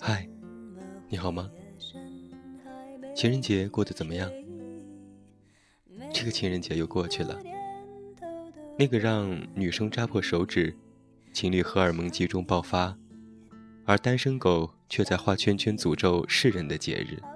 嗨，你好吗？情人节过得怎么样？这个情人节又过去了，那个让女生扎破手指，情侣荷尔蒙集中爆发，而单身狗却在画圈圈诅咒世人的节日。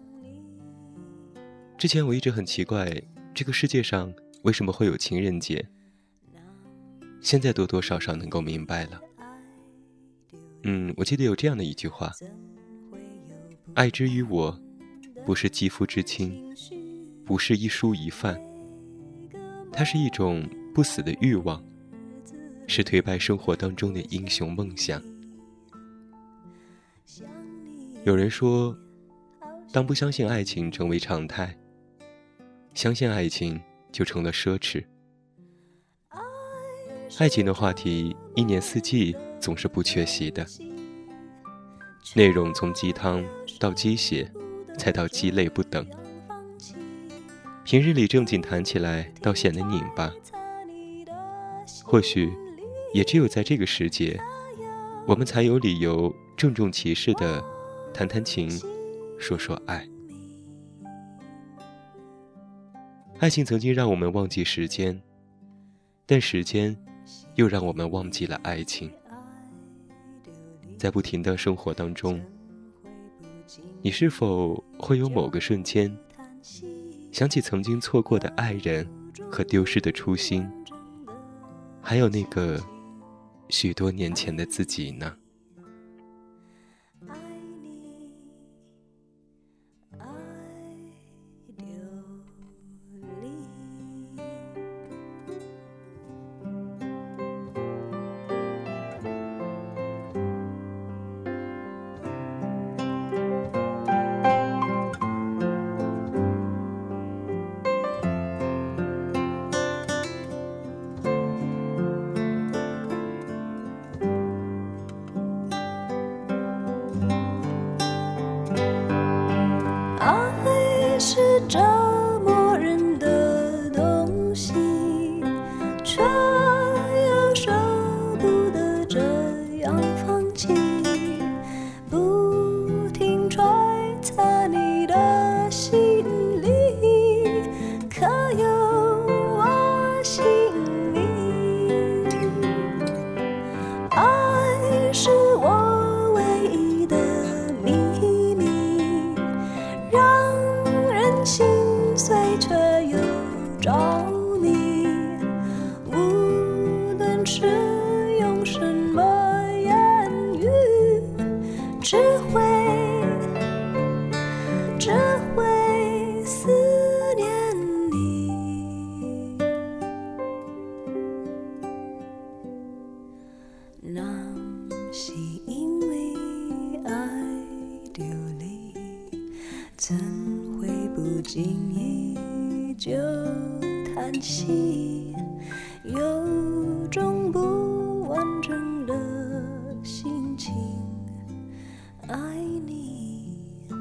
之前我一直很奇怪，这个世界上为什么会有情人节？现在多多少少能够明白了。我记得有这样的一句话：爱之于我，不是肌肤之亲，不是一蔬一饭，它是一种不死的欲望，是颓败生活当中的英雄梦想。有人说，当不相信爱情成为常态，相信爱情就成了奢侈。爱情的话题一年四季总是不缺席的，内容从鸡汤到鸡血，再到鸡肋不等。平日里正经谈起来倒显得拧巴，或许也只有在这个时节，我们才有理由郑重其事地谈谈情，说说爱。爱情曾经让我们忘记时间，但时间又让我们忘记了爱情。在不停的生活当中，你是否会有某个瞬间想起曾经错过的爱人和丢失的初心，还有那个许多年前的自己呢？ 是折磨人的东西，却又舍不得这样放弃，不停揣测你的心里，可有我心里？爱是我唯一的秘密，让心碎却又着迷，无论是用什么言语，只会思念你。那是因为爱丢离，怎会不经意就叹息，有种不完整的心情。爱你，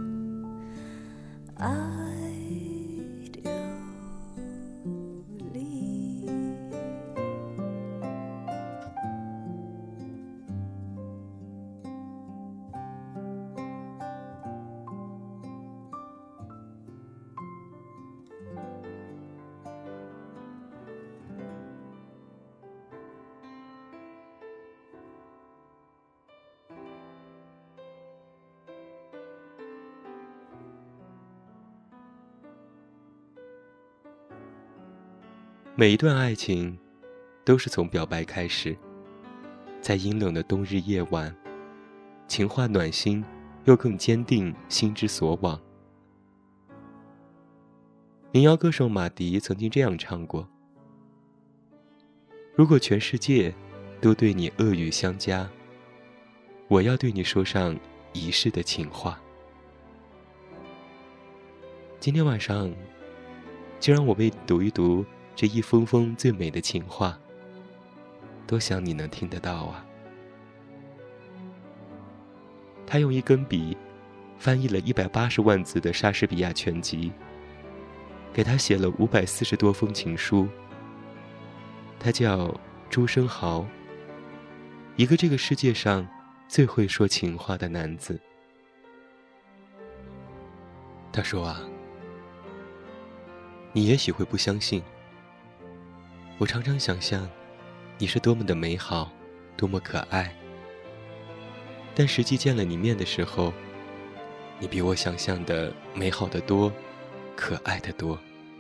爱丢离。 每一段爱情都是从表白开始，在阴冷的冬日夜晚，情话暖心又更坚定心之所往。民谣歌手马迪曾经这样唱过：如果全世界都对你恶语相加，我要对你说上一世的情话。今天晚上就让我为你读一读这一封封最美的情话，多想你能听得到啊。他用一根笔翻译了180万字的莎士比亚全集，给他写了540多封情书。他叫朱生豪，一个这个世界上最会说情话的男子。 他说啊，你也许会不相信，我常常想象你是多么的美好，多么可爱，但实际见了你面的时候，你比我想象的美好得多，可爱得多。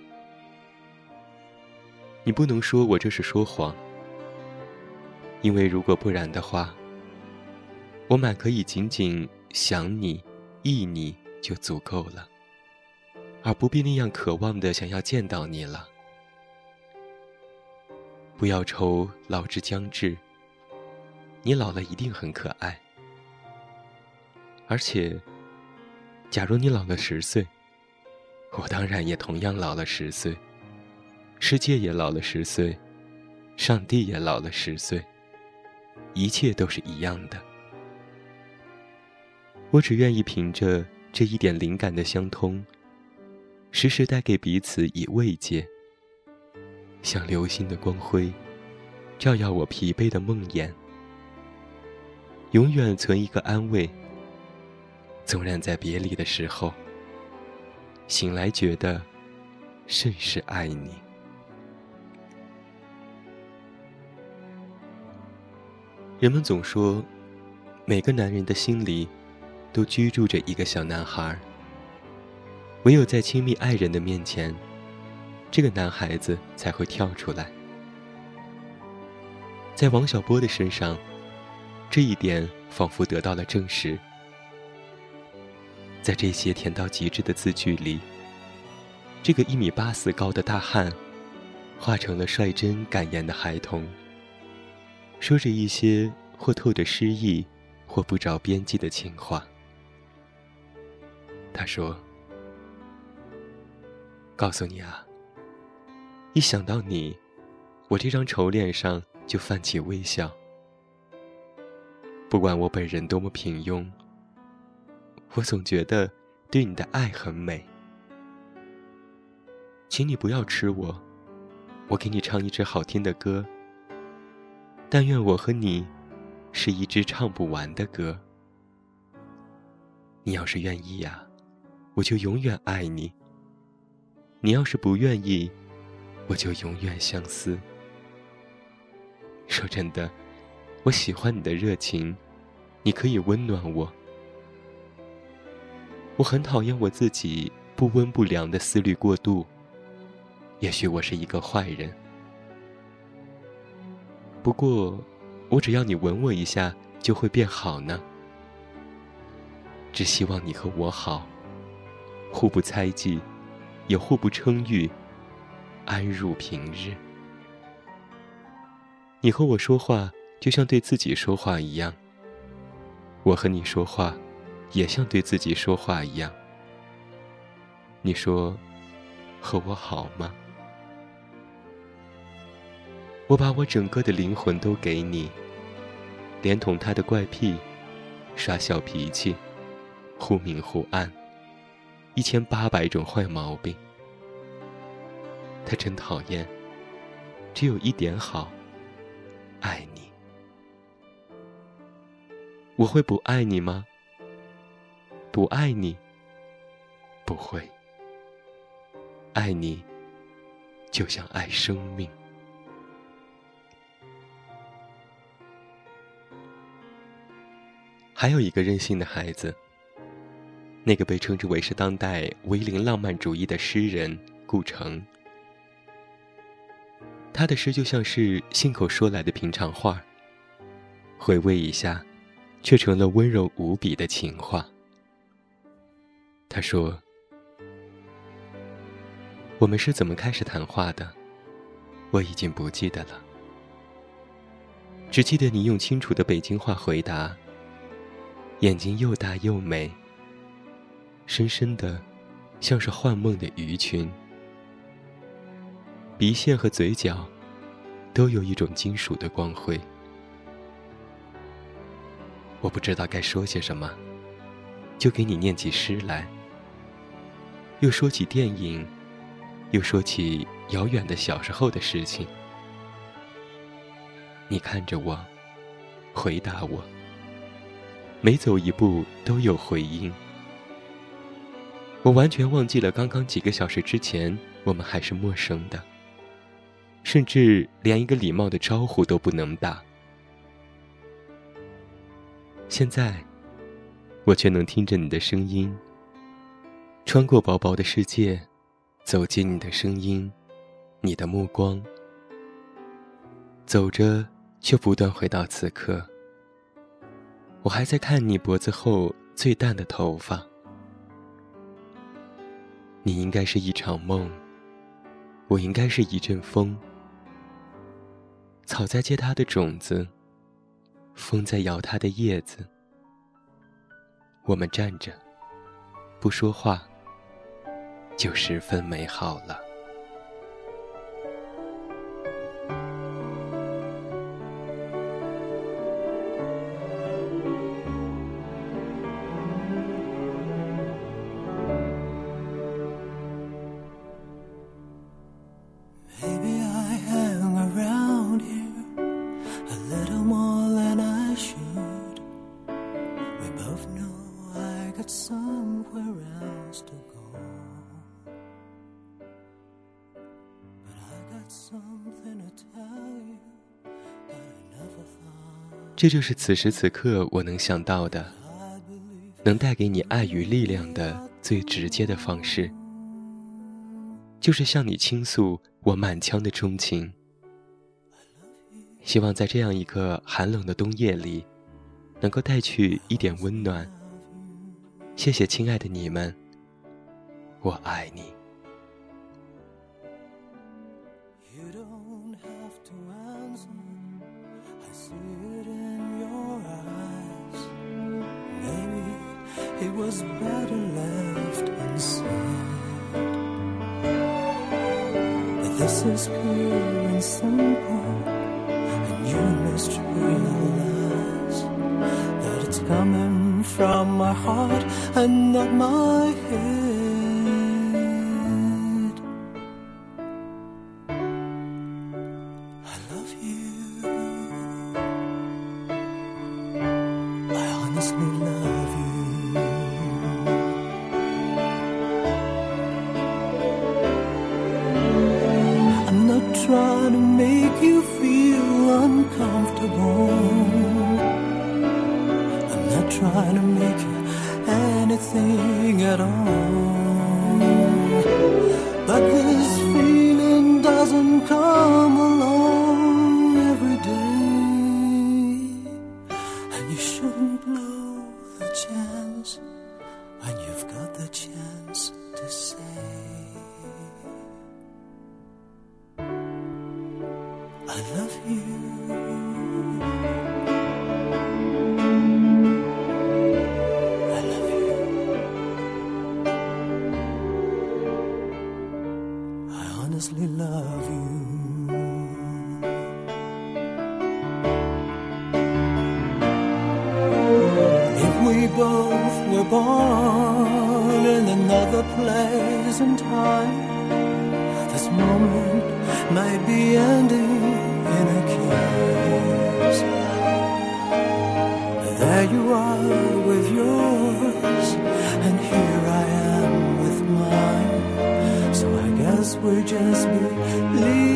你不能说我这是说谎，因为如果不然的话，我满可以仅仅想你、忆你就足够了，而不必那样渴望地想要见到你了。不要愁老之将至，你老了一定很可爱。而且，假如你老了10岁，我当然也同样老了10岁，世界也老了10岁，上帝也老了10岁，一切都是一样的。我只愿意凭着这一点灵感的相通，时时带给彼此以慰藉，像流星的光辉，照耀我疲惫的梦魇，永远存一个安慰，纵然在别离的时候，醒来觉得甚是爱你。人们总说，每个男人的心里都居住着一个小男孩，唯有在亲密爱人的面前，这个男孩子才会跳出来。在王小波的身上，这一点仿佛得到了证实。在这些甜到极致的字句里，这个1.84米高的大汉化成了率真敢言的孩童，说着一些或透着诗意或不着边际的情话。他说，告诉你啊，一想到你，我这张丑脸上就泛起微笑。不管我本人多么平庸，我总觉得对你的爱很美。请你不要吃我，我给你唱一支好听的歌，但愿我和你是一支唱不完的歌。你要是愿意呀，我就永远爱你；你要是不愿意，我就永远相思。说真的，我喜欢你的热情，你可以温暖我。我很讨厌我自己不温不凉的思虑过度，也许我是一个坏人。不过，我只要你吻我一下，就会变好呢。只希望你和我好，互不猜忌，也互不称誉，安入平日。你和我说话，就像对自己说话一样；我和你说话，也像对自己说话一样。你说，和我好吗？我把我整个的灵魂都给你，连同他的怪癖、耍小脾气、忽明忽暗，1800种坏毛病。他真讨厌，只有一点好，爱你。我会不爱你吗？不爱你？不会。爱你，就像爱生命。还有一个任性的孩子，那个被称之为是当代唯零浪漫主义的诗人顾城。他的诗就像是信口说来的平常话，回味一下，却成了温柔无比的情话。他说，我们是怎么开始谈话的，我已经不记得了，只记得你用清楚的北京话回答，眼睛又大又美，深深的像是幻梦的鱼群，鼻线和嘴角都有一种金属的光辉。我不知道该说些什么，就给你念起诗来，又说起电影，又说起遥远的小时候的事情。你看着我，回答我，每走一步都有回音。 我完全忘记了刚刚几个小时之前我们还是陌生的，甚至连一个礼貌的招呼都不能打。现在我却能听着你的声音，穿过薄薄的世界，走进你的声音，你的目光，走着却不断回到此刻。我还在看你脖子后最淡的头发。你应该是一场梦，我应该是一阵风。草在结它的种子，风在摇它的叶子。我们站着，不说话，就十分美好了。这就是此时此刻我能想到的，能带给你爱与力量的最直接的方式，就是向你倾诉我满腔的钟情。希望在这样一个寒冷的冬夜里，能够带去一点温暖。谢谢亲爱的你们，我爱你。 It was better left unsaid. But this is pure and simple, and you must realize that it's coming from my heart and not my head. I love you. I honestly love you. Trying to make you feel uncomfortable. I'm not trying to make you anything at all. But this feeling doesn't come along every day, and you shouldn't blow the chance when you've got the chance to say I love you. I love you. I honestly love you. If we both were born in another place and time, this moment might be ending in a kiss. There you are with yours, and here I am with mine. So I guess we're just believing.